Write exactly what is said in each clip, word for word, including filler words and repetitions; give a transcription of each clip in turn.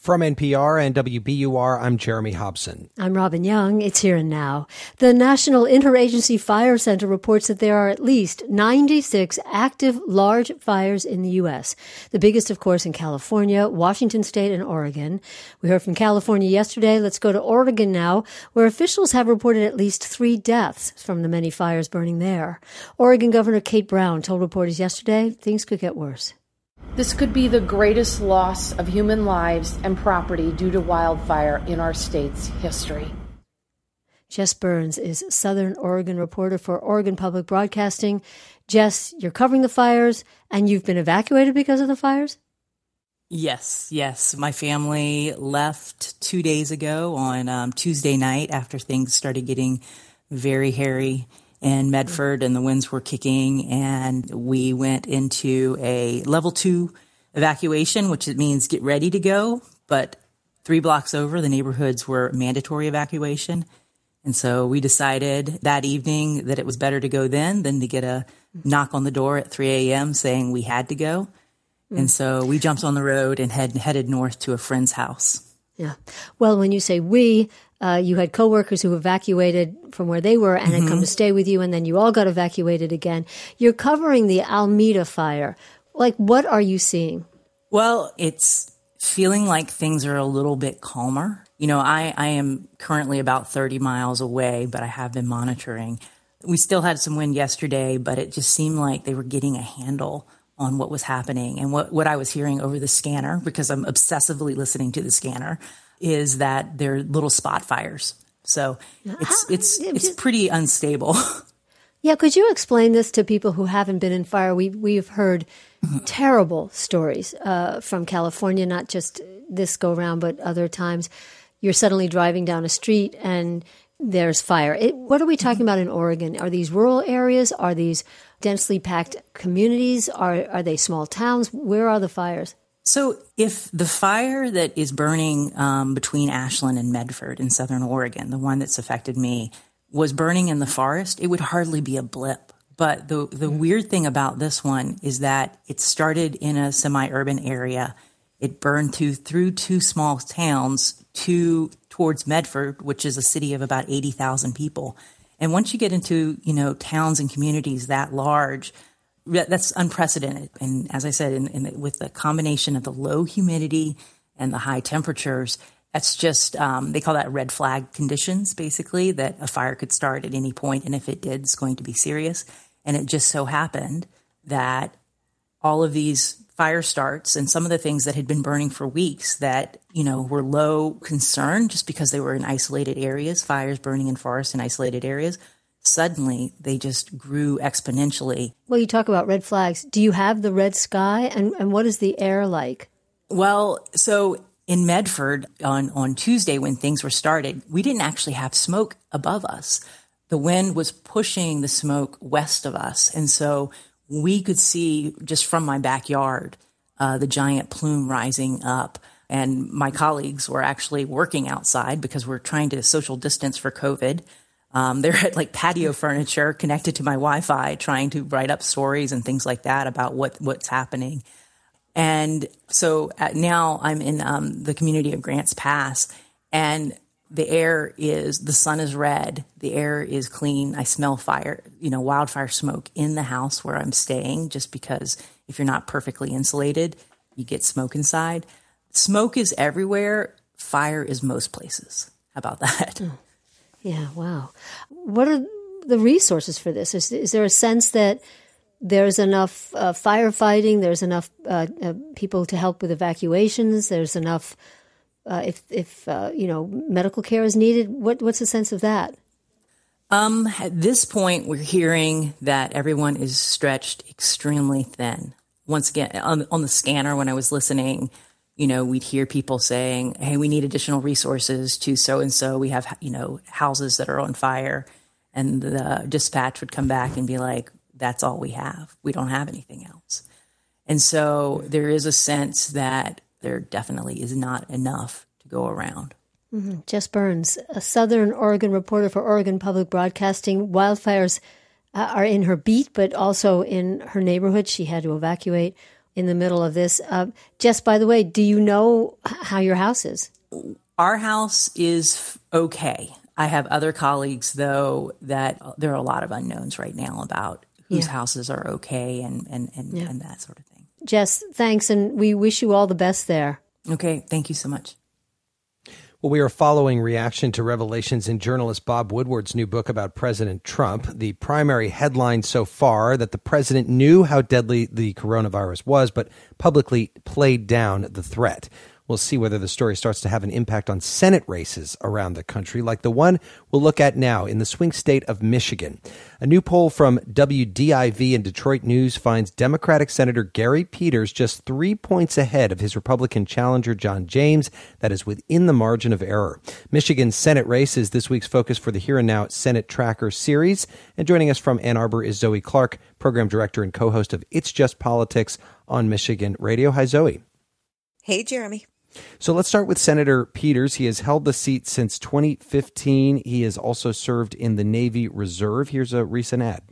From N P R and W B U R, I'm Jeremy Hobson. I'm Robin Young. It's Here and Now. The National Interagency Fire Center reports that there are at least ninety-six active large fires in the U S. The biggest, of course, in California, Washington State, and Oregon. We heard from California yesterday. Let's go to Oregon now, where officials have reported at least three deaths from the many fires burning there. Oregon Governor Kate Brown told reporters yesterday things could get worse. This could be the greatest loss of human lives and property due to wildfire in our state's history. Jess Burns is Southern Oregon reporter for Oregon Public Broadcasting. Jess, you're covering the fires, and you've been evacuated because of the fires? Yes, yes. My family left two days ago on um, Tuesday night after things started getting very hairy in Medford and the winds were kicking, and we went into a level two evacuation, which means get ready to go. But three blocks over, the neighborhoods were mandatory evacuation. And so we decided that evening that it was better to go then than to get a knock on the door at three a.m. saying we had to go. Mm. And so we jumped on the road and head, headed north to a friend's house. Yeah. Well, when you say we, uh, you had coworkers who evacuated from where they were and mm-hmm. had come to stay with you, and then you all got evacuated again. You're covering the Alameda fire. Like, what are you seeing? Well, it's feeling like things are a little bit calmer. You know, I, I am currently about thirty miles away, but I have been monitoring. We still had some wind yesterday, but it just seemed like they were getting a handle on what was happening. And what, what I was hearing over the scanner, because I'm obsessively listening to the scanner, is that they're little spot fires. So it's it's it's pretty unstable. Yeah, could you explain this to people who haven't been in fire? We we've heard terrible stories uh, from California, not just this go round, but other times. You're suddenly driving down a street and there's fire. It, what are we talking about in Oregon? Are these rural areas? Are these densely packed communities? Are are they small towns? Where are the fires? So if the fire that is burning um, between Ashland and Medford in southern Oregon, the one that's affected me, was burning in the forest, it would hardly be a blip. But the the mm-hmm. weird thing about this one is that it started in a semi-urban area. It burned through, through two small towns to towards Medford, which is a city of about eighty thousand people. And once you get into, you know, towns and communities that large, that's unprecedented. And as I said, in, in the, with the combination of the low humidity and the high temperatures, that's just, um, they call that red flag conditions, basically, that a fire could start at any point. And if it did, it's going to be serious. And it just so happened that all of these fire starts and some of the things that had been burning for weeks that, you know, were low concern just because they were in isolated areas, fires burning in forests in isolated areas, suddenly they just grew exponentially. Well, you talk about red flags. Do you have the red sky? And, and what is the air like? Well, so in Medford on, on Tuesday when things were started, we didn't actually have smoke above us. The wind was pushing the smoke west of us. And so we could see just from my backyard uh, the giant plume rising up. And my colleagues were actually working outside because we're trying to social distance for COVID. Um, they're at like patio furniture connected to my Wi-Fi, trying to write up stories and things like that about what what's happening. And so at, now I'm in um, the community of Grants Pass, and the air is, the sun is red, the air is clean. I smell fire, you know, wildfire smoke in the house where I'm staying, just because if you're not perfectly insulated, you get smoke inside. Smoke is everywhere. Fire is most places. How about that? Oh, yeah, wow. What are the resources for this? Is, is there a sense that there's enough uh, firefighting, there's enough uh, uh, people to help with evacuations, there's enough Uh, if, if uh, you know, medical care is needed? What, what's the sense of that? Um, at this point, we're hearing that everyone is stretched extremely thin. Once again, on, on the scanner, when I was listening, you know, we'd hear people saying, hey, we need additional resources to so-and-so. We have, you know, houses that are on fire. And the dispatch would come back and be like, that's all we have. We don't have anything else. And so there is a sense that there definitely is not enough to go around. Mm-hmm. Jess Burns, a Southern Oregon reporter for Oregon Public Broadcasting. Wildfires uh, are in her beat, but also in her neighborhood. She had to evacuate in the middle of this. Uh, Jess, by the way, do you know how your house is? Our house is okay. I have other colleagues, though, that there are a lot of unknowns right now about whose yeah. houses are okay and, and, and, yeah. and that sort of thing. Jess, thanks, and we wish you all the best there. Okay, thank you so much. Well, we are following reaction to revelations in journalist Bob Woodward's new book about President Trump. The primary headline so far that the president knew how deadly the coronavirus was, but publicly played down the threat. We'll see whether the story starts to have an impact on Senate races around the country, like the one we'll look at now in the swing state of Michigan. A new poll from W D I V and Detroit News finds Democratic Senator Gary Peters just three points ahead of his Republican challenger John James. That is within the margin of error. Michigan's Senate race is this week's focus for the Here and Now Senate Tracker series. And joining us from Ann Arbor is Zoe Clark, program director and co-host of It's Just Politics on Michigan Radio. Hi, Zoe. Hey, Jeremy. So let's start with Senator Peters. He has held the seat since twenty fifteen. He has also served in the Navy Reserve. Here's a recent ad.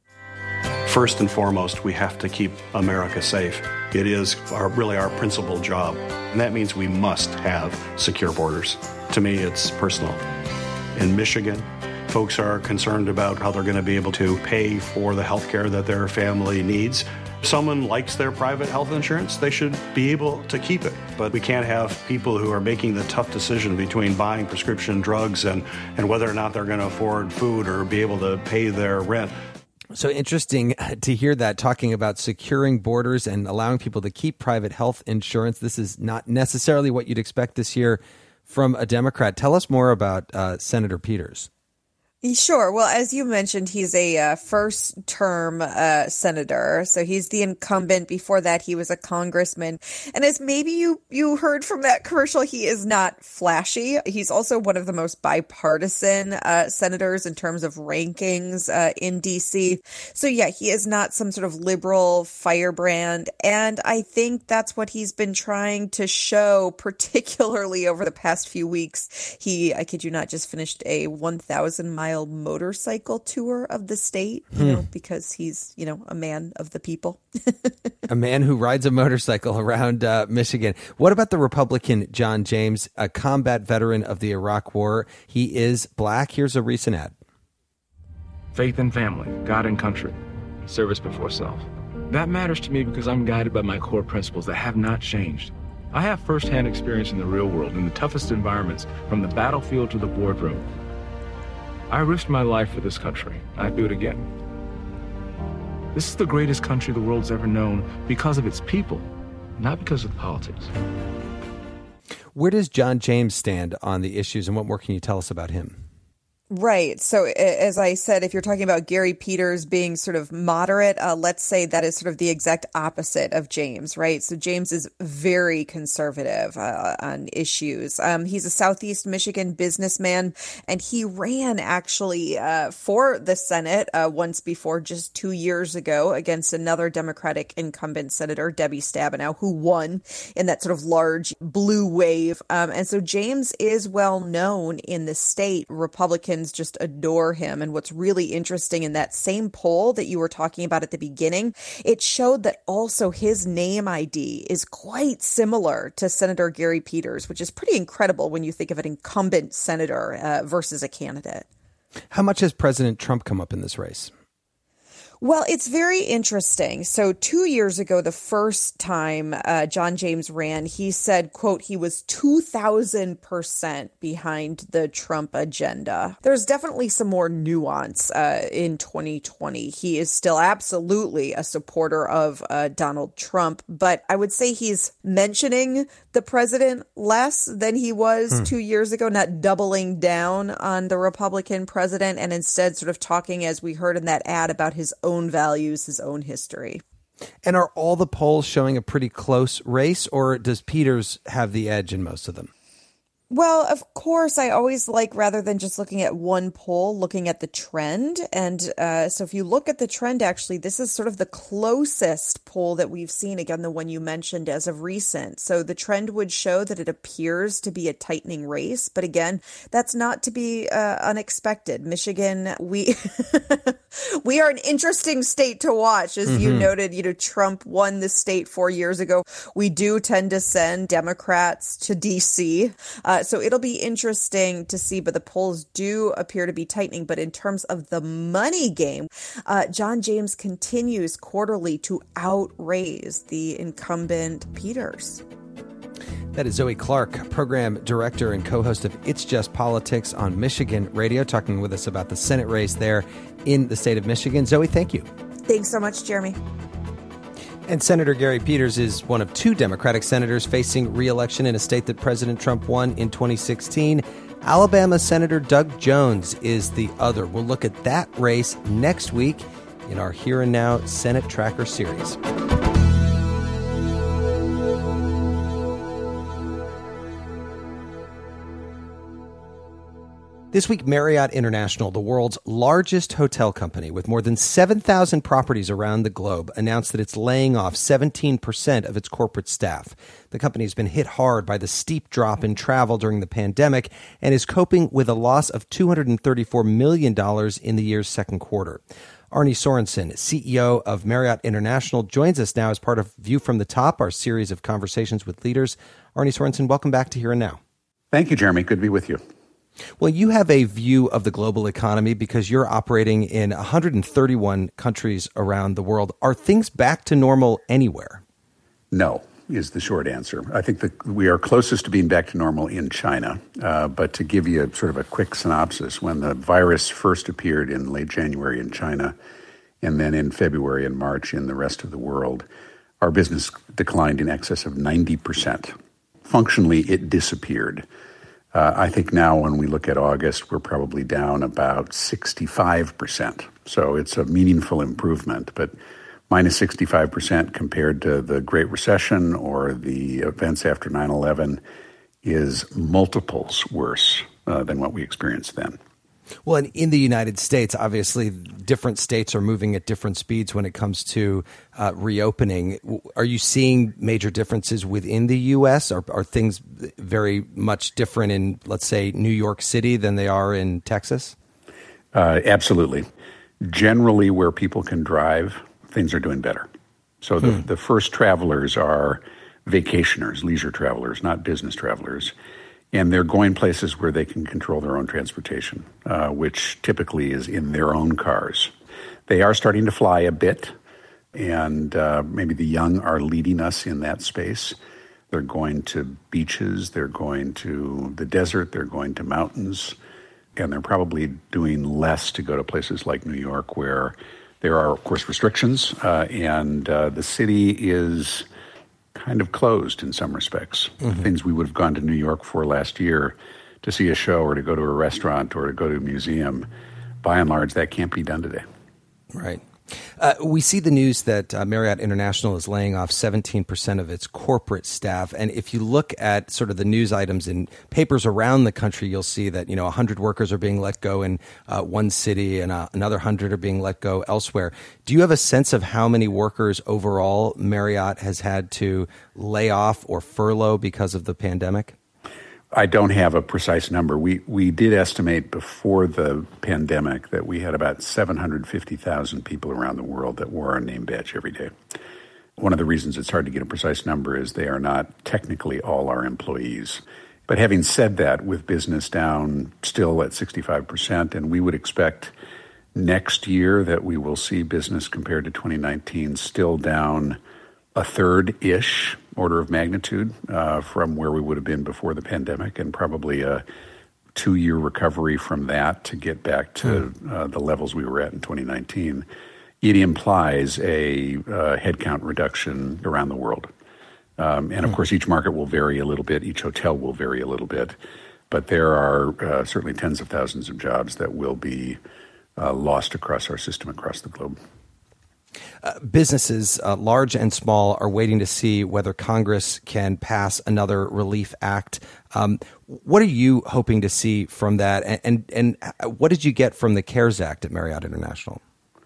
First and foremost, we have to keep America safe. It is our, really our principal job, and that means we must have secure borders. To me, it's personal. In Michigan, folks are concerned about how they're going to be able to pay for the health care that their family needs. If someone likes their private health insurance, they should be able to keep it. But we can't have people who are making the tough decision between buying prescription drugs and, and whether or not they're going to afford food or be able to pay their rent. So interesting to hear that, talking about securing borders and allowing people to keep private health insurance. This is not necessarily what you'd expect this year from a Democrat. Tell us more about uh, Senator Peters. Sure. Well, as you mentioned, he's a uh, first-term uh, senator, so he's the incumbent. Before that, he was a congressman. And as maybe you, you heard from that commercial, he is not flashy. He's also one of the most bipartisan uh, senators in terms of rankings uh, in D C. So, yeah, he is not some sort of liberal firebrand. And I think that's what he's been trying to show, particularly over the past few weeks. He, I kid you not, just finished a one thousand mile motorcycle tour of the state, you hmm. know, because he's, you know, a man of the people. A man who rides a motorcycle around uh, Michigan. What about the Republican John James, a combat veteran of the Iraq War? He is black. Here's a recent ad. Faith and family, God and country, service before self. That matters to me because I'm guided by my core principles that have not changed. I have firsthand experience in the real world, in the toughest environments, from the battlefield to the boardroom. I risked my life for this country. I'd do it again. This is the greatest country the world's ever known because of its people, not because of politics. Where does John James stand on the issues, and what more can you tell us about him? Right. So as I said, if you're talking about Gary Peters being sort of moderate, uh, let's say that is sort of the exact opposite of James, right? So James is very conservative uh, on issues. Um, he's a Southeast Michigan businessman, and he ran actually uh, for the Senate uh, once before, just two years ago, against another Democratic incumbent senator, Debbie Stabenow, who won in that sort of large blue wave. Um, and so James is well known in the state. Republicans just adore him. And what's really interesting in that same poll that you were talking about at the beginning, it showed that also his name I D is quite similar to Senator Gary Peters, which is pretty incredible when you think of an incumbent senator uh, versus a candidate. How much has President Trump come up in this race? Well, it's very interesting. So two years ago, the first time uh, John James ran, he said, quote, he was two thousand percent behind the Trump agenda. There's definitely some more nuance uh, in twenty twenty. He is still absolutely a supporter of uh, Donald Trump, but I would say he's mentioning the president less than he was hmm. two years ago, not doubling down on the Republican president, and instead sort of talking, as we heard in that ad, about his own own values, his own history. And are all the polls showing a pretty close race, or does Peters have the edge in most of them? Well, of course, I always like, rather than just looking at one poll, looking at the trend. And uh, so if you look at the trend, actually, this is sort of the closest poll that we've seen, again, the one you mentioned as of recent. So the trend would show that it appears to be a tightening race. But again, that's not to be uh, unexpected. Michigan, we we are an interesting state to watch. As mm-hmm. you noted, you know, Trump won the state four years ago. We do tend to send Democrats to D C Uh, so it'll be interesting to see, but the polls do appear to be tightening. But in terms of the money game, uh, John James continues quarterly to outraise the incumbent Peters. That is Zoe Clark, program director and co-host of It's Just Politics on Michigan Radio, talking with us about the Senate race there in the state of Michigan. Zoe, thank you. Thanks so much, Jeremy. And Senator Gary Peters is one of two Democratic senators facing re-election in a state that President Trump won in twenty sixteen. Alabama Senator Doug Jones is the other. We'll look at that race next week in our Here and Now Senate Tracker series. This week, Marriott International, the world's largest hotel company with more than seven thousand properties around the globe, announced that it's laying off seventeen percent of its corporate staff. The company has been hit hard by the steep drop in travel during the pandemic and is coping with a loss of two hundred thirty-four million dollars in the year's second quarter. Arne Sorensen, C E O of Marriott International, joins us now as part of View from the Top, our series of conversations with leaders. Arne Sorensen, welcome back to Here and Now. Thank you, Jeremy. Good to be with you. Well, you have a view of the global economy because you're operating in one hundred thirty-one countries around the world. Are things back to normal anywhere? No, is the short answer. I think that we are closest to being back to normal in China. Uh, but to give you a, sort of a quick synopsis, when the virus first appeared in late January in China and then in February and March in the rest of the world, our business declined in excess of ninety percent. Functionally, it disappeared. Uh, I think now when we look at August, we're probably down about sixty-five percent. So it's a meaningful improvement, but minus sixty-five percent compared to the Great Recession or the events after nine eleven is multiples worse uh, than what we experienced then. Well, and in the United States, obviously, different states are moving at different speeds when it comes to uh, reopening. Are you seeing major differences within the U S? Are, are things very much different in, let's say, New York City than they are in Texas? Uh, absolutely. Generally, where people can drive, things are doing better. So the, hmm. the first travelers are vacationers, leisure travelers, not business travelers. And they're going places where they can control their own transportation, uh, which typically is in their own cars. They are starting to fly a bit, and uh, maybe the young are leading us in that space. They're going to beaches, they're going to the desert, they're going to mountains, and they're probably doing less to go to places like New York, where there are, of course, restrictions, uh, and uh, the city is kind of closed in some respects. Mm-hmm. Things we would have gone to New York for last year to see a show or to go to a restaurant or to go to a museum, by and large, that can't be done today. Right. Uh, we see the news that uh, Marriott International is laying off seventeen percent of its corporate staff. And if you look at sort of the news items in papers around the country, you'll see that, you know, one hundred workers are being let go in uh, one city and uh, another one hundred are being let go elsewhere. Do you have a sense of how many workers overall Marriott has had to lay off or furlough because of the pandemic? I don't have a precise number. We we did estimate before the pandemic that we had about seven hundred fifty thousand people around the world that wore our name badge every day. One of the reasons it's hard to get a precise number is they are not technically all our employees. But having said that, with business down still at sixty-five percent, and we would expect next year that we will see business compared to twenty nineteen still down a third-ish order of magnitude uh, from where we would have been before the pandemic, and probably a two-year recovery from that to get back to uh, the levels we were at in twenty nineteen. It implies a uh, headcount reduction around the world. Um, and, of course, each market will vary a little bit. Each hotel will vary a little bit. But there are uh, certainly tens of thousands of jobs that will be uh, lost across our system across the globe. Uh, businesses, uh, large and small, are waiting to see whether Congress can pass another relief act. Um, what are you hoping to see from that? And, and, and what did you get from the CARES Act at Marriott International?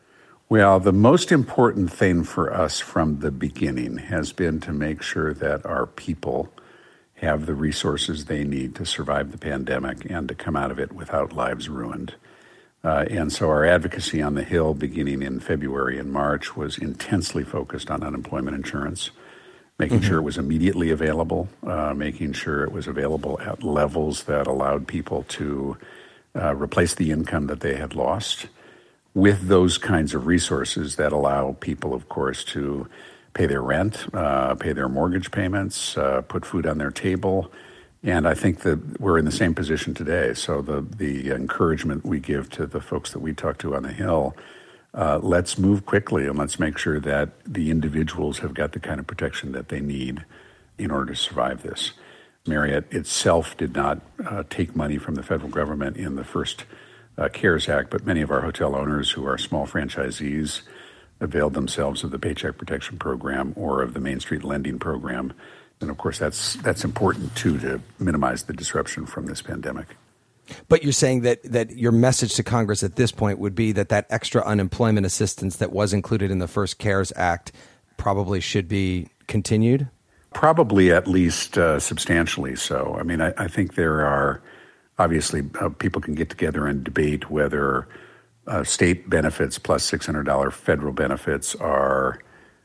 Well, the most important thing for us from the beginning has been to make sure that our people have the resources they need to survive the pandemic and to come out of it without lives ruined. Uh, and so our advocacy on the Hill beginning in February and March was intensely focused on unemployment insurance, making mm-hmm. sure it was immediately available, uh, making sure it was available at levels that allowed people to uh, replace the income that they had lost with those kinds of resources that allow people, of course, to pay their rent, uh, pay their mortgage payments, uh, put food on their table. And I think that we're in the same position today. So the the encouragement we give to the folks that we talk to on the Hill, uh, let's move quickly and let's make sure that the individuals have got the kind of protection that they need in order to survive this. Marriott itself did not uh, take money from the federal government in the first uh, CARES Act, but many of our hotel owners who are small franchisees availed themselves of the Paycheck Protection Program or of the Main Street Lending Program. And of course, that's that's important, too, to minimize the disruption from this pandemic. But you're saying that, that your message to Congress at this point would be that that extra unemployment assistance that was included in the first CARES Act probably should be continued? Probably at least uh, substantially so. I mean, I, I think there are, obviously, uh, people can get together and debate whether uh, state benefits plus six hundred dollars federal benefits are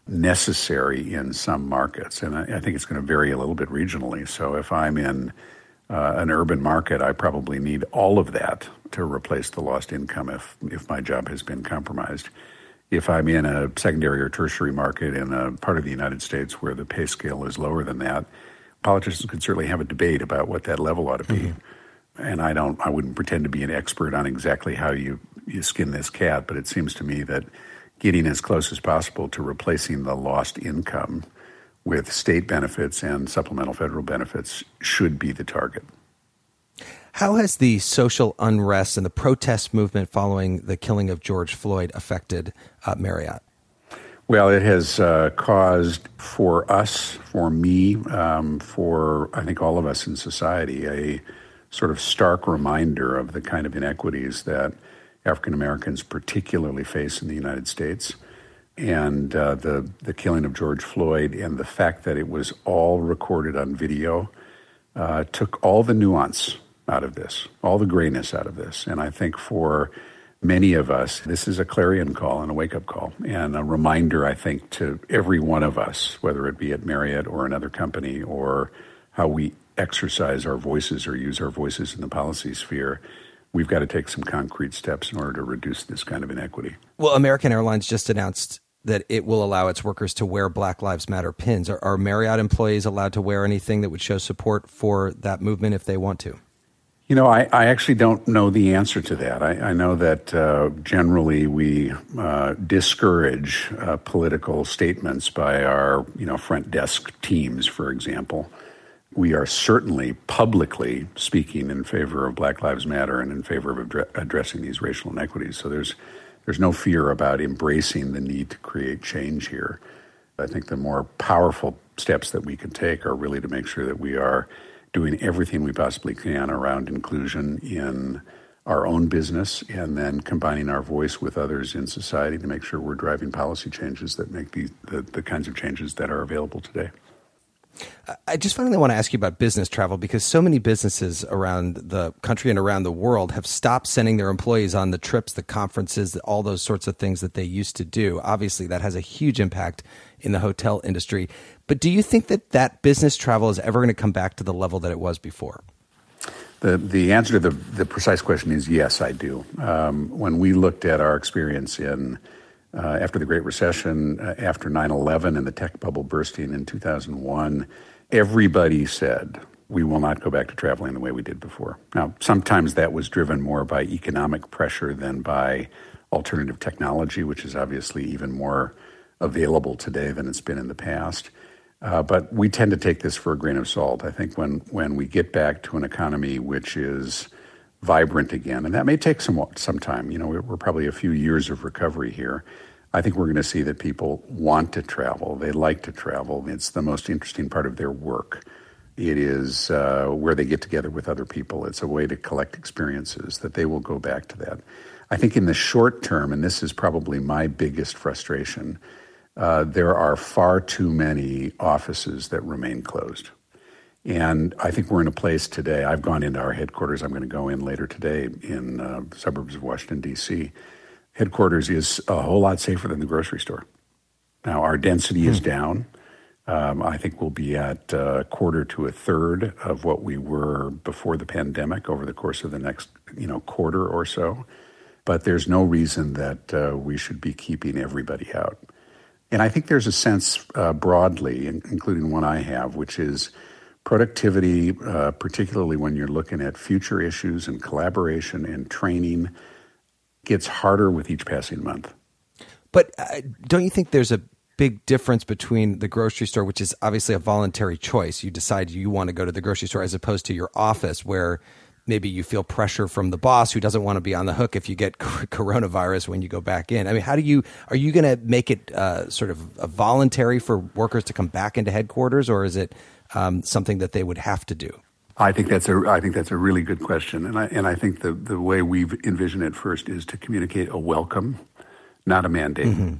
necessary in some markets. And I, I think it's going to vary a little bit regionally. So if I'm in uh, an urban market, I probably need all of that to replace the lost income if, if my job has been compromised. If I'm in a secondary or tertiary market in a part of the United States where the pay scale is lower than that, politicians could certainly have a debate about what that level ought to be. Mm-hmm. And I don't, I wouldn't pretend to be an expert on exactly how you, you skin this cat, but it seems to me that getting as close as possible to replacing the lost income with state benefits and supplemental federal benefits should be the target. How has the social unrest and the protest movement following the killing of George Floyd affected uh, Marriott? Well, it has uh, caused for us, for me, um, for I think all of us in society, a sort of stark reminder of the kind of inequities that African Americans particularly face in the United States. And uh, the, the killing of George Floyd and the fact that it was all recorded on video uh, took all the nuance out of this, all the grayness out of this. And I think for many of us, this is a clarion call and a wake-up call and a reminder, I think, to every one of us, whether it be at Marriott or another company or how we exercise our voices or use our voices in the policy sphere. We've got to take some concrete steps in order to reduce this kind of inequity. Well, American Airlines just announced that it will allow its workers to wear Black Lives Matter pins. Are, are Marriott employees allowed to wear anything that would show support for that movement if they want to? You know, I, I actually don't know the answer to that. I, I know that uh, generally we uh, discourage uh, political statements by our, you know, front desk teams, for example. We are certainly publicly speaking in favor of Black Lives Matter and in favor of addre- addressing these racial inequities. So there's there's no fear about embracing the need to create change here. I think the more powerful steps that we can take are really to make sure that we are doing everything we possibly can around inclusion in our own business and then combining our voice with others in society to make sure we're driving policy changes that make the, the, the kinds of changes that are available today. I just finally want to ask you about business travel because so many businesses around the country and around the world have stopped sending their employees on the trips, the conferences, all those sorts of things that they used to do. Obviously, that has a huge impact in the hotel industry. But do you think that that business travel is ever going to come back to the level that it was before? The the answer to the, the precise question is yes, I do. Um, when we looked at our experience in Uh, after the Great Recession, uh, after nine eleven and the tech bubble bursting in two thousand one, everybody said, we will not go back to traveling the way we did before. Now, sometimes that was driven more by economic pressure than by alternative technology, which is obviously even more available today than it's been in the past. Uh, but we tend to take this for a grain of salt. I think when, when we get back to an economy which is vibrant again, and that may take some some time. You know, we're, we're probably a few years of recovery here. I think we're going to see that people want to travel. They like to travel. It's the most interesting part of their work. It is uh, where they get together with other people. It's a way to collect experiences, that they will go back to that. I think in the short term, and this is probably my biggest frustration, uh, there are far too many offices that remain closed. And I think we're in a place today, I've gone into our headquarters, I'm going to go in later today in uh, suburbs of Washington, D C Headquarters is a whole lot safer than the grocery store. Now, our density is down. Um, I think we'll be at a quarter to a third of what we were before the pandemic over the course of the next, you know, quarter or so. But there's no reason that uh, we should be keeping everybody out. And I think there's a sense uh, broadly, including one I have, which is productivity, uh, particularly when you're looking at future issues and collaboration and training, gets harder with each passing month. But uh, don't you think there's a big difference between the grocery store, which is obviously a voluntary choice? You decide you want to go to the grocery store, as opposed to your office, where maybe you feel pressure from the boss who doesn't want to be on the hook if you get coronavirus when you go back in. I mean, how do you, are you going to make it uh, sort of a voluntary for workers to come back into headquarters, or is it um, something that they would have to do? I think that's a I think that's a really good question, and I and I think the the way we've envisioned it first is to communicate a welcome, not a mandate. Mm-hmm.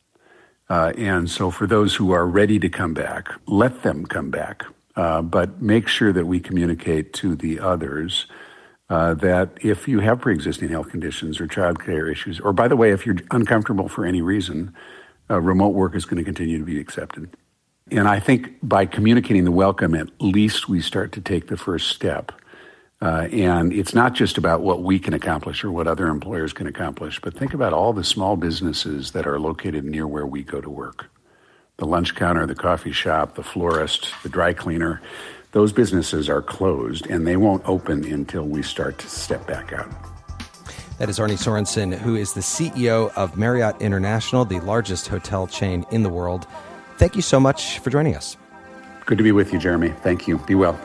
Uh, and so, for those who are ready to come back, let them come back, uh, but make sure that we communicate to the others uh, that if you have pre-existing health conditions or childcare issues, or by the way, if you're uncomfortable for any reason, uh, remote work is going to continue to be accepted. And I think by communicating the welcome, at least we start to take the first step. Uh, and it's not just about what we can accomplish or what other employers can accomplish, but think about all the small businesses that are located near where we go to work. The lunch counter, the coffee shop, the florist, the dry cleaner. Those businesses are closed, and they won't open until we start to step back out. That is Arne Sorenson, who is the C E O of Marriott International, the largest hotel chain in the world. Thank you so much for joining us. Good to be with you, Jeremy. Thank you. Be well.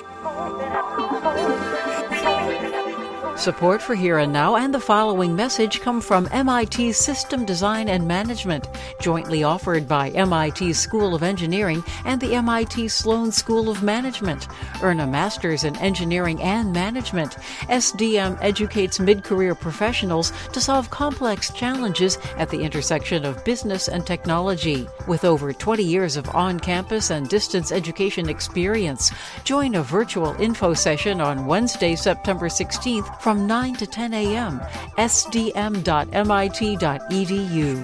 Support for Here and Now and the following message come from M I T System Design and Management, jointly offered by M I T School of Engineering and the M I T Sloan School of Management. Earn a master's in engineering and management. S D M educates mid-career professionals to solve complex challenges at the intersection of business and technology. With over twenty years of on-campus and distance education experience, join a virtual info session on Wednesday, September sixteenth from from nine to ten a.m. S D M dot M I T dot E D U.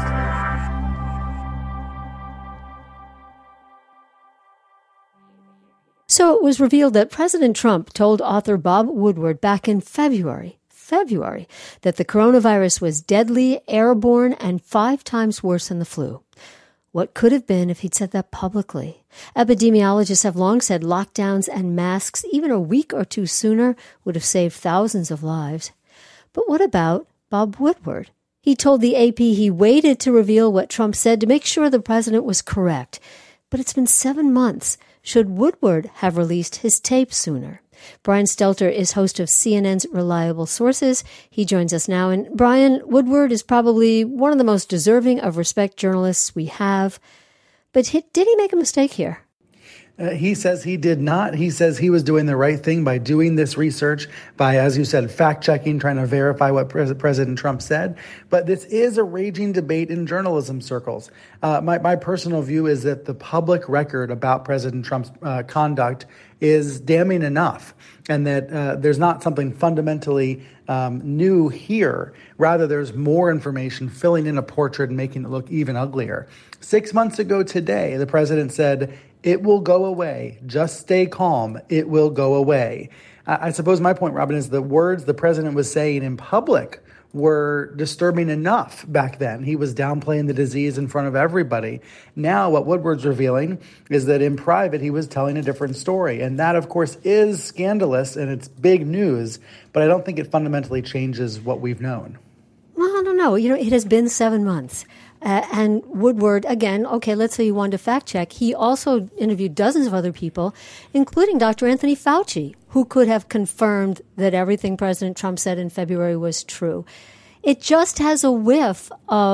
So it was revealed that President Trump told author Bob Woodward back in February, February, that the coronavirus was deadly, airborne, and five times worse than the flu. What could have been if he'd said that publicly? Epidemiologists have long said lockdowns and masks, even a week or two sooner, would have saved thousands of lives. But what about Bob Woodward? He told the A P he waited to reveal what Trump said to make sure the president was correct. But it's been seven months. Should Woodward have released his tape sooner? Brian Stelter is host of C N N's Reliable Sources. He joins us now. And Brian, Woodward is probably one of the most deserving of respect journalists we have. But he, did he make a mistake here? Uh, he says he did not. He says he was doing the right thing by doing this research, by, as you said, fact-checking, trying to verify what Pres- President Trump said. But this is a raging debate in journalism circles. Uh, my, my personal view is that the public record about President Trump's uh, conduct is damning enough, and that uh, there's not something fundamentally um, new here. Rather, there's more information filling in a portrait and making it look even uglier. Six months ago today, the president said, "It will go away. Just stay calm. It will go away." I, I suppose my point, Robin, is the words the president was saying in public were disturbing enough back then. He was downplaying the disease in front of everybody. Now, what Woodward's revealing is that in private, he was telling a different story. And that, of course, is scandalous and it's big news, but I don't think it fundamentally changes what we've known. Well, I don't know. You know, it has been seven months. Uh, and Woodward, again, okay, let's say you wanted to fact check. He also interviewed dozens of other people, including Doctor Anthony Fauci, who could have confirmed that everything President Trump said in February was true. It just has a whiff of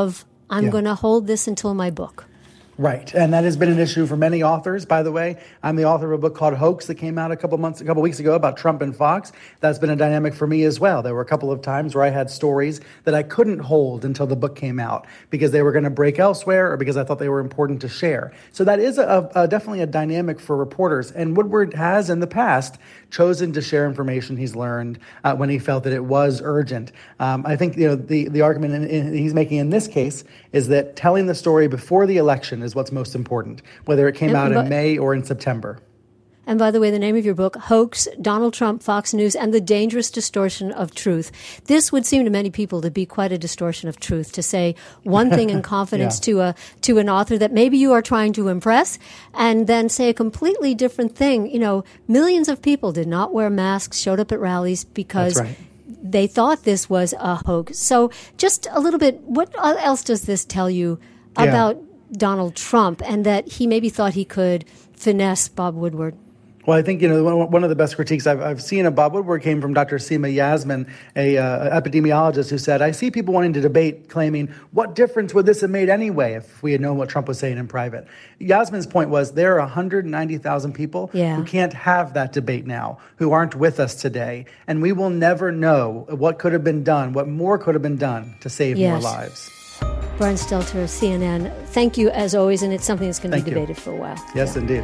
I'm Yeah. going to hold this until my book. Right. And that has been an issue for many authors, by the way. I'm the author of a book called Hoax that came out a couple months, a couple weeks ago about Trump and Fox. That's been a dynamic for me as well. There were a couple of times where I had stories that I couldn't hold until the book came out because they were going to break elsewhere or because I thought they were important to share. So that is a, a, definitely a dynamic for reporters. And Woodward has in the past chosen to share information he's learned uh, when he felt that it was urgent. Um, I think you know the, the argument in, in, he's making in this case is that telling the story before the election is what's most important, whether it came And, out but, in May or in September. And by the way, the name of your book, Hoax, Donald Trump, Fox News, and the Dangerous Distortion of Truth. This would seem to many people to be quite a distortion of truth, to say one thing in confidence yeah. to a to an author that maybe you are trying to impress, and then say a completely different thing. You know, millions of people did not wear masks, showed up at rallies because That's right. they thought this was a hoax. So just a little bit, what else does this tell you yeah. about Donald Trump and that he maybe thought he could finesse Bob Woodward? Well, I think, you know, one of the best critiques I've, I've seen of Bob Woodward came from Doctor Seema Yasmin, a uh, epidemiologist who said, I see people wanting to debate, claiming, what difference would this have made anyway if we had known what Trump was saying in private? Yasmin's point was there are one hundred ninety thousand people yeah. who can't have that debate now, who aren't with us today, and we will never know what could have been done, what more could have been done to save yes. more lives. Brian Stelter of C N N, thank you as always, and it's something that's going to Thank be you. debated for a while. Yes, yeah. indeed.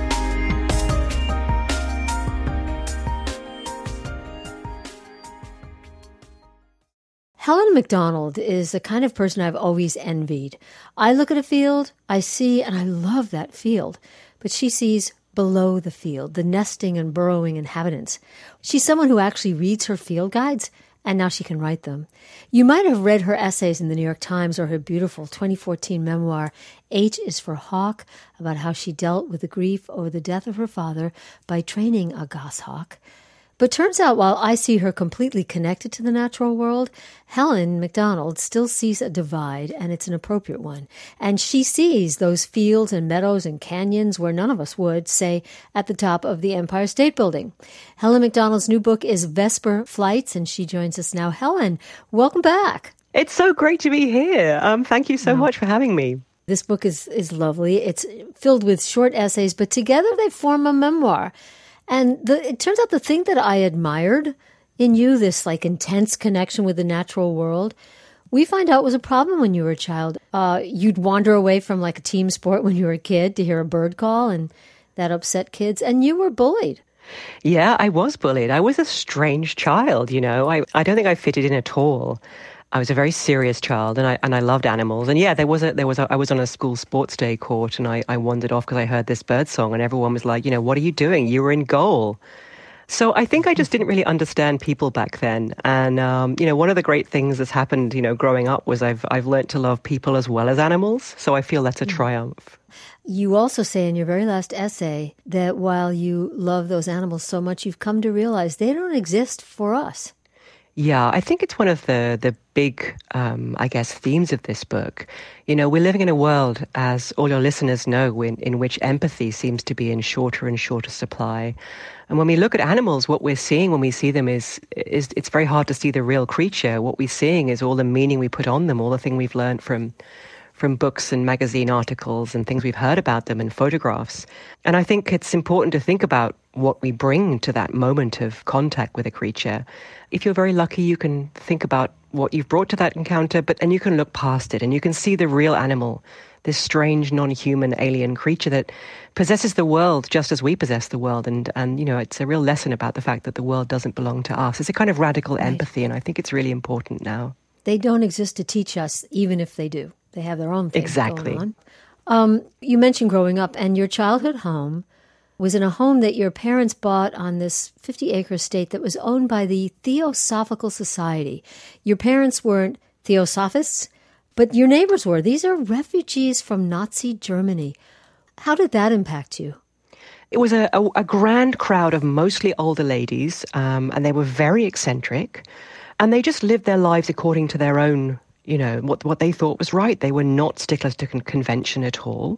Helen McDonald is the kind of person I've always envied. I look at a field, I see, and I love that field, but she sees below the field, the nesting and burrowing inhabitants. She's someone who actually reads her field guides, and now she can write them. You might have read her essays in the New York Times or her beautiful twenty fourteen memoir, H is for Hawk, about how she dealt with the grief over the death of her father by training a goshawk. But turns out while I see her completely connected to the natural world, Helen McDonald still sees a divide, and it's an appropriate one. And she sees those fields and meadows and canyons where none of us would, say, at the top of the Empire State Building. Helen McDonald's new book is Vesper Flights, and she joins us now. Helen, welcome back. It's so great to be here. Um, thank you so wow. much for having me. This book is, is lovely. It's filled with short essays, but together they form a memoir. And the, it turns out the thing that I admired in you, this like intense connection with the natural world, we find out was a problem when you were a child. Uh, you'd wander away from like a team sport when you were a kid to hear a bird call, and that upset kids, and you were bullied. Yeah, I was bullied. I was a strange child, you know. I, I don't think I fitted in at all. I was a very serious child, and I and I loved animals. And yeah, there was a there was a, I was on a school sports day court, and I, I wandered off because I heard this bird song, and everyone was like, you know, what are you doing? You were in goal. So I think I just didn't really understand people back then. And um, you know, one of the great things that's happened, you know, growing up was I've I've learned to love people as well as animals. So I feel that's a triumph. You also say in your very last essay that while you love those animals so much, you've come to realize they don't exist for us. Yeah, I think it's one of the the big, um, I guess, themes of this book. You know, we're living in a world, as all your listeners know, in, in which empathy seems to be in shorter and shorter supply. And when we look at animals, what we're seeing when we see them is, is it's very hard to see the real creature. What we're seeing is all the meaning we put on them, all the thing we've learned from from books and magazine articles and things we've heard about them and photographs. And I think it's important to think about what we bring to that moment of contact with a creature. If you're very lucky, you can think about what you've brought to that encounter, but and you can look past it and you can see the real animal, this strange, non-human alien creature that possesses the world just as we possess the world. And, and you know, it's a real lesson about the fact that the world doesn't belong to us. It's a kind of radical right. empathy, and I think it's really important now. They don't exist to teach us, even if they do. They have their own thing exactly. going on. Um, you mentioned growing up, and your childhood home was in a home that your parents bought on this fifty-acre estate that was owned by the Theosophical Society. Your parents weren't Theosophists, but your neighbors were. These are refugees from Nazi Germany. How did that impact you? It was a, a, a grand crowd of mostly older ladies, um, and they were very eccentric, and they just lived their lives according to their own, you know, what what they thought was right. They were not sticklers to con- convention at all.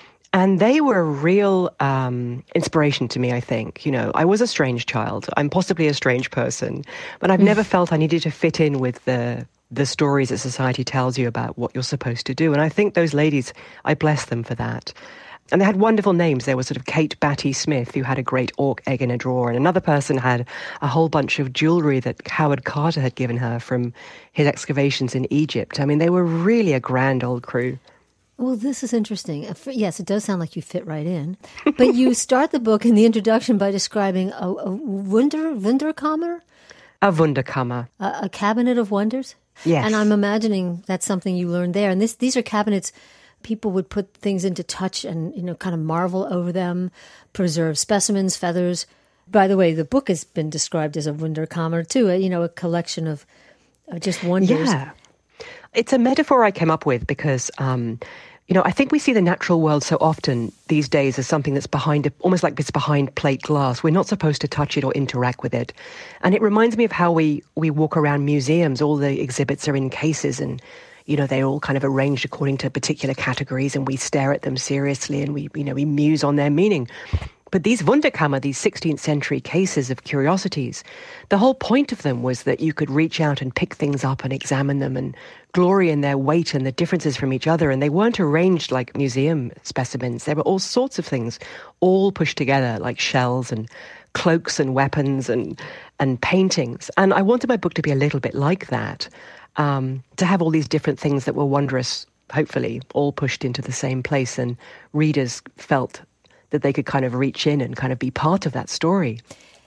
And they were a real um, inspiration to me, I think. You know, I was a strange child. I'm possibly a strange person, but I've never felt I needed to fit in with the the stories that society tells you about what you're supposed to do. And I think those ladies, I bless them for that. And they had wonderful names. There was sort of Kate Batty Smith, who had a great auk egg in a drawer, and another person had a whole bunch of jewellery that Howard Carter had given her from his excavations in Egypt. I mean, they were really a grand old crew. Well, this is interesting. Yes, it does sound like you fit right in. But you start the book in the introduction by describing a, a Wunder, Wunderkammer? A Wunderkammer. A, a cabinet of wonders? Yes. And I'm imagining that's something you learned there. And this, these are cabinets people would put things into touch and, you know, kind of marvel over them, preserve specimens, feathers. By the way, the book has been described as a Wunderkammer too, you know, a collection of, of just wonders. Yeah. It's a metaphor I came up with because, um, you know, I think we see the natural world so often these days as something that's behind, a, almost like it's behind plate glass. We're not supposed to touch it or interact with it. And it reminds me of how we, we walk around museums. All the exhibits are in cases and, you know, they're all kind of arranged according to particular categories, and we stare at them seriously and we, you know, we muse on their meaning. But these Wunderkammer, these sixteenth century cases of curiosities, the whole point of them was that you could reach out and pick things up and examine them and glory in their weight and the differences from each other. And they weren't arranged like museum specimens. There were all sorts of things, all pushed together like shells and cloaks and weapons and, and paintings. And I wanted my book to be a little bit like that. Um, to have all these different things that were wondrous, hopefully, all pushed into the same place, and readers felt that they could kind of reach in and kind of be part of that story.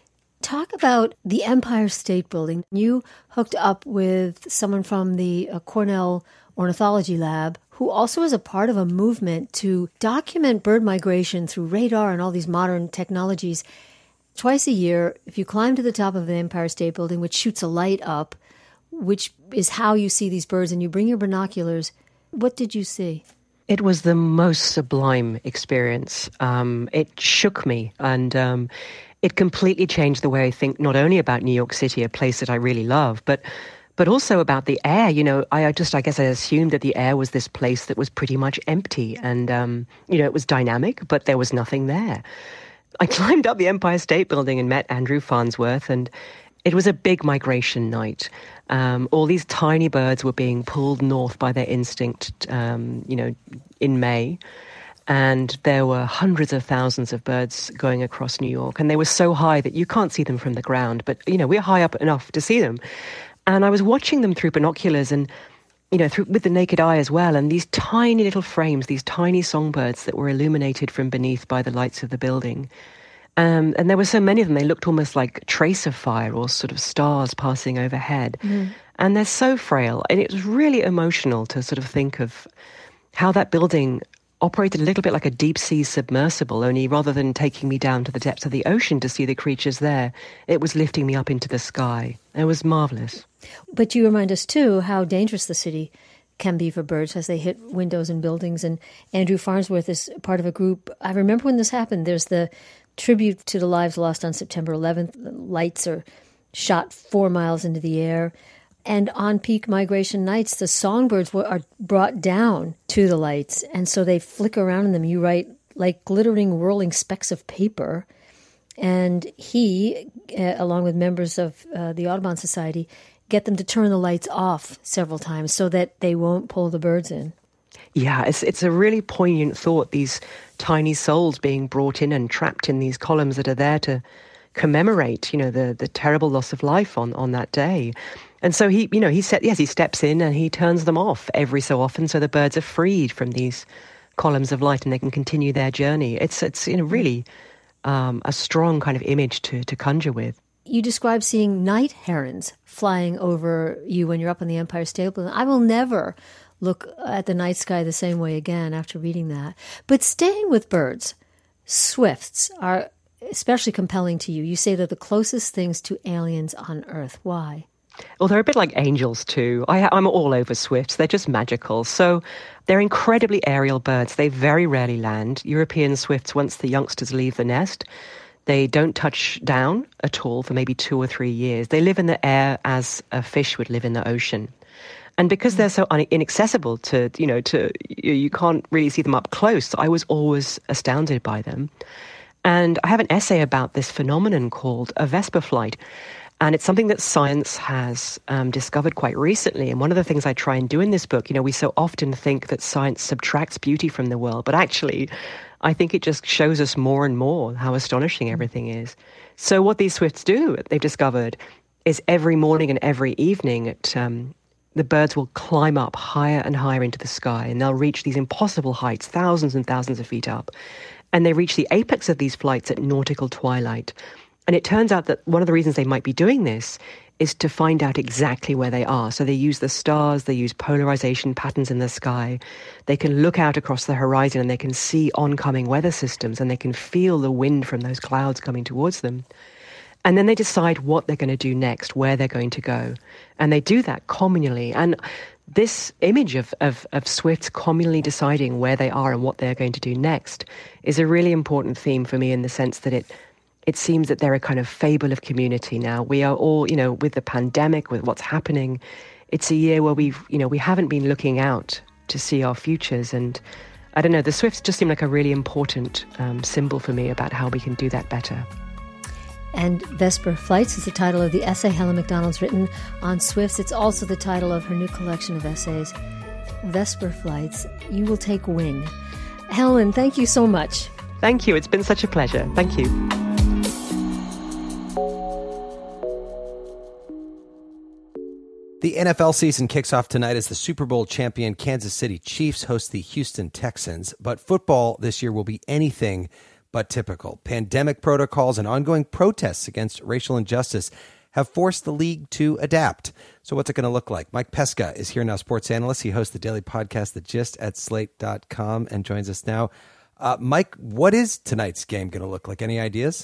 Talk about the Empire State Building. You hooked up with someone from the uh, Cornell Ornithology Lab who also is a part of a movement to document bird migration through radar and all these modern technologies. Twice a year, if you climb to the top of the Empire State Building, which shoots a light up, which is how you see these birds, and you bring your binoculars, what did you see? It was the most sublime experience. Um, it shook me, and um, it completely changed the way I think not only about New York City, a place that I really love, but but also about the air. You know, I, I just, I guess I assumed that the air was this place that was pretty much empty, and, um, you know, it was dynamic, but there was nothing there. I climbed up the Empire State Building and met Andrew Farnsworth, and it was a big migration night. Um, all these tiny birds were being pulled north by their instinct, um, you know, in May. And there were hundreds of thousands of birds going across New York. And they were so high that you can't see them from the ground. But, you know, we're high up enough to see them. And I was watching them through binoculars and, you know, through, with the naked eye as well. And these tiny little frames, these tiny songbirds that were illuminated from beneath by the lights of the building. Um, and there were so many of them, they looked almost like a trace of fire or sort of stars passing overhead. Mm. And they're so frail. And it was really emotional to sort of think of how that building operated a little bit like a deep-sea submersible, only rather than taking me down to the depths of the ocean to see the creatures there, it was lifting me up into the sky. It was marvelous. But you remind us, too, how dangerous the city can be for birds as they hit windows and buildings. And Andrew Farnsworth is part of a group. I remember when this happened, there's the tribute to the lives lost on September eleventh. The lights are shot four miles into the air. And on peak migration nights, the songbirds were, are brought down to the lights. And so they flicker around in them. You write like glittering, whirling specks of paper. And he, uh, along with members of uh, the Audubon Society, get them to turn the lights off several times so that they won't pull the birds in. Yeah, it's it's a really poignant thought, these tiny souls being brought in and trapped in these columns that are there to commemorate, you know, the, the terrible loss of life on, on that day. And so he, you know, he said, yes, he steps in and he turns them off every so often so the birds are freed from these columns of light and they can continue their journey. It's, it's you know, really um, a strong kind of image to, to conjure with. You describe seeing night herons flying over you when you're up on the Empire State Building. I will never look at the night sky the same way again after reading that. But staying with birds, swifts are especially compelling to you. You say they're the closest things to aliens on Earth. Why? Well, they're a bit like angels too. I, I'm all over swifts. They're just magical. So they're incredibly aerial birds. They very rarely land. European swifts, once the youngsters leave the nest, they don't touch down at all for maybe two or three years. They live in the air as a fish would live in the ocean. And because they're so un- inaccessible to, you know, to you, you can't really see them up close, I was always astounded by them. And I have an essay about this phenomenon called a Vesper flight. And it's something that science has um, discovered quite recently. And one of the things I try and do in this book, you know, we so often think that science subtracts beauty from the world, but actually, I think it just shows us more and more how astonishing everything is. So what these swifts do, they've discovered, is every morning and every evening, at, um, the birds will climb up higher and higher into the sky, and they'll reach these impossible heights, thousands and thousands of feet up. And they reach the apex of these flights at nautical twilight. And it turns out that one of the reasons they might be doing this is to find out exactly where they are. So they use the stars, they use polarization patterns in the sky. They can look out across the horizon and they can see oncoming weather systems, and they can feel the wind from those clouds coming towards them. And then they decide what they're going to do next, where they're going to go. And they do that communally. And this image of, of, of swifts communally deciding where they are and what they're going to do next is a really important theme for me, in the sense that it It seems that they're a kind of fable of community now. We are all, you know, with the pandemic, with what's happening, it's a year where we've, you know, we haven't been looking out to see our futures. And I don't know, the swifts just seem like a really important um, symbol for me about how we can do that better. And Vesper Flights is the title of the essay Helen Macdonald's written on swifts. It's also the title of her new collection of essays, Vesper Flights, You Will Take Wing. Helen, thank you so much. Thank you. It's been such a pleasure. Thank you. The N F L season kicks off tonight as the Super Bowl champion Kansas City Chiefs host the Houston Texans. But football this year will be anything but typical. Pandemic protocols and ongoing protests against racial injustice have forced the league to adapt. So what's it going to look like? Mike Pesca is here now, sports analyst. He hosts the daily podcast, The Gist, at slate dot com, and joins us now. Uh, Mike, what is tonight's game going to look like? Any ideas?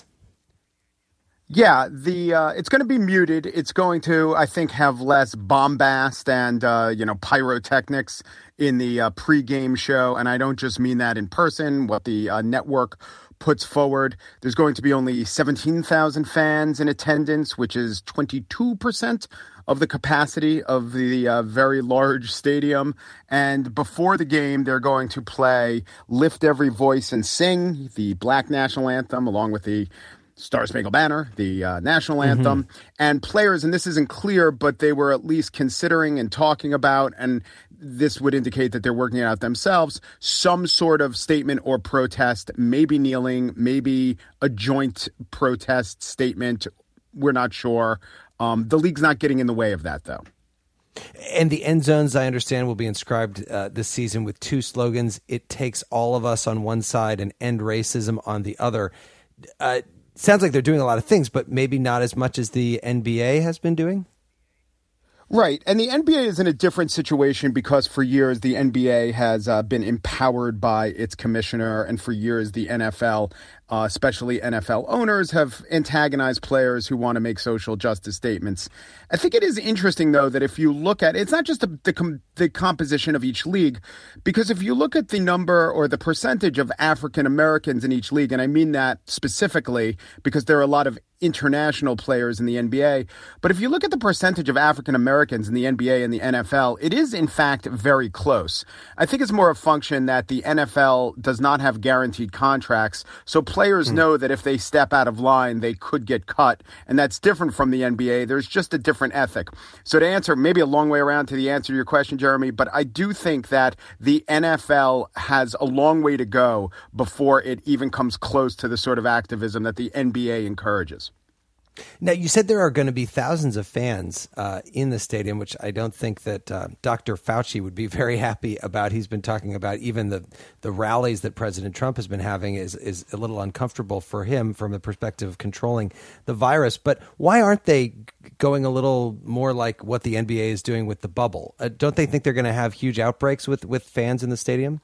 Yeah, the uh, it's going to be muted. It's going to, I think, have less bombast and, uh, you know, pyrotechnics in the uh, pregame show. And I don't just mean that in person, what the uh, network puts forward. There's going to be only seventeen thousand fans in attendance, which is twenty-two percent of the capacity of the uh, very large stadium. And before the game, they're going to play Lift Every Voice and Sing, the Black National Anthem, along with the Star Spangled Banner, the uh, national anthem, mm-hmm. and players, and this isn't clear, but they were at least considering and talking about, and this would indicate that they're working it out themselves, some sort of statement or protest, maybe kneeling, maybe a joint protest statement. We're not sure. Um, the league's not getting in the way of that, though. And the end zones, I understand, will be inscribed uh, this season with two slogans. It takes all of us on one side and end racism on the other. Uh, Sounds like they're doing a lot of things, but maybe not as much as the N B A has been doing. Right. And the N B A is in a different situation because for years the N B A has uh, been empowered by its commissioner. And for years the N F L, uh, especially N F L owners, have antagonized players who want to make social justice statements. I think it is interesting, though, that if you look at it's not just the, the, com- the composition of each league, because if you look at the number or the percentage of African Americans in each league, and I mean that specifically because there are a lot of international players in the N B A. But if you look at the percentage of African Americans in the N B A and the N F L, it is, in fact, very close. I think it's more a function that the N F L does not have guaranteed contracts. So players mm. know that if they step out of line, they could get cut. And that's different from the N B A. There's just a different ethic. So to answer, maybe a long way around to the answer to your question, Jeremy, but I do think that the N F L has a long way to go before it even comes close to the sort of activism that the N B A encourages. Now, you said there are going to be thousands of fans uh, in the stadium, which I don't think that uh, Doctor Fauci would be very happy about. He's been talking about even the, the rallies that President Trump has been having is, is a little uncomfortable for him from the perspective of controlling the virus. But why aren't they going a little more like what the N B A is doing with the bubble? Uh, don't they think they're going to have huge outbreaks with, with fans in the stadium?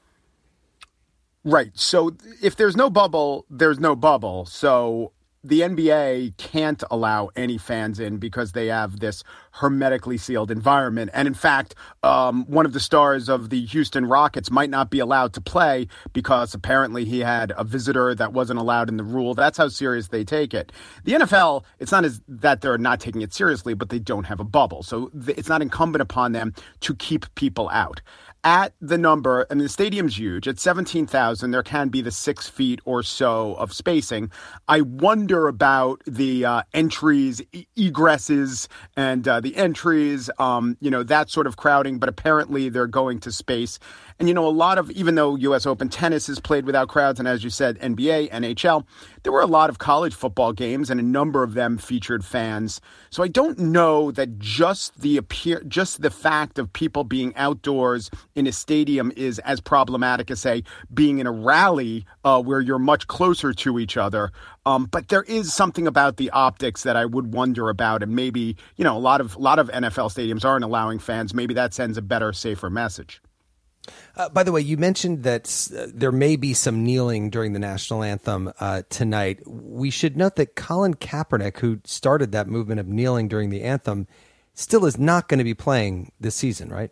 Right. So if there's no bubble, there's no bubble. So the N B A can't allow any fans in because they have this hermetically sealed environment. And in fact, um, one of the stars of the Houston Rockets might not be allowed to play because apparently he had a visitor that wasn't allowed in the rule. That's how serious they take it. The N F L, it's not as that they're not taking it seriously, but they don't have a bubble. So th- it's not incumbent upon them to keep people out. at the number, and the stadium's huge, at seventeen thousand, there can be the six feet or so of spacing. I wonder about the uh, entries, e- egresses, and uh, the entries, um, you know, that sort of crowding, but apparently they're going to space. And, you know, a lot of, even though U S Open tennis is played without crowds, and as you said, N B A, N H L, there were a lot of college football games, and a number of them featured fans. So I don't know that just the appear, just the fact of people being outdoors in a stadium is as problematic as, say, being in a rally uh, where you're much closer to each other. Um, but there is something about the optics that I would wonder about, and maybe, you know, a lot of a lot of N F L stadiums aren't allowing fans. Maybe that sends a better, safer message. Uh, by the way, you mentioned that uh, there may be some kneeling during the national anthem uh, tonight. We should note that Colin Kaepernick, who started that movement of kneeling during the anthem, still is not going to be playing this season, right?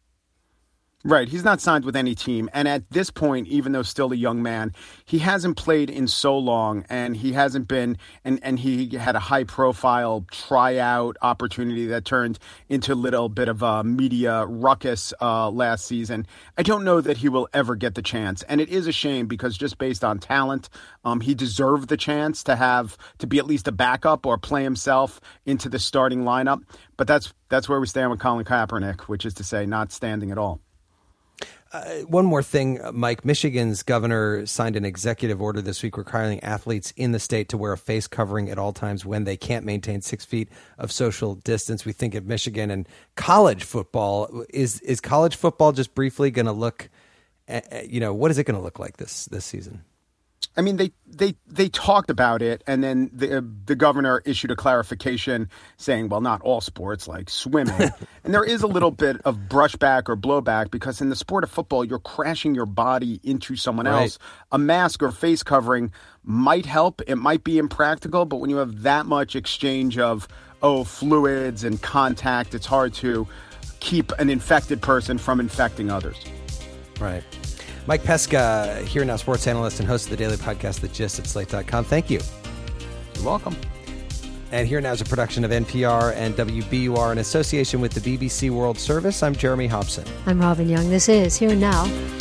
Right. He's not signed with any team. And at this point, even though still a young man, he hasn't played in so long, and he hasn't been, and, and he had a high profile tryout opportunity that turned into a little bit of a media ruckus uh, last season. I don't know that he will ever get the chance. And it is a shame, because just based on talent, um, he deserved the chance to have, to be at least a backup or play himself into the starting lineup. But that's, that's where we stand with Colin Kaepernick, which is to say not standing at all. Uh, one more thing, Mike. Michigan's governor signed an executive order this week requiring athletes in the state to wear a face covering at all times when they can't maintain six feet of social distance. We think of Michigan and college football. Is is college football just briefly going to look, uh, you know, what is it going to look like this this season? I mean, they, they, they talked about it, and then the, uh, the governor issued a clarification saying, well, not all sports, like swimming. And there is a little bit of brushback or blowback, because in the sport of football, you're crashing your body into someone right. else. A mask or face covering might help. It might be impractical, but when you have that much exchange of, oh, fluids and contact, it's hard to keep an infected person from infecting others. Right. Mike Pesca, here now, sports analyst and host of the daily podcast, The Gist at Slate dot com. Thank you. You're welcome. And Here Now is a production of N P R and W B U R in association with the B B C World Service. I'm Jeremy Hobson. I'm Robin Young. This is Here and Now.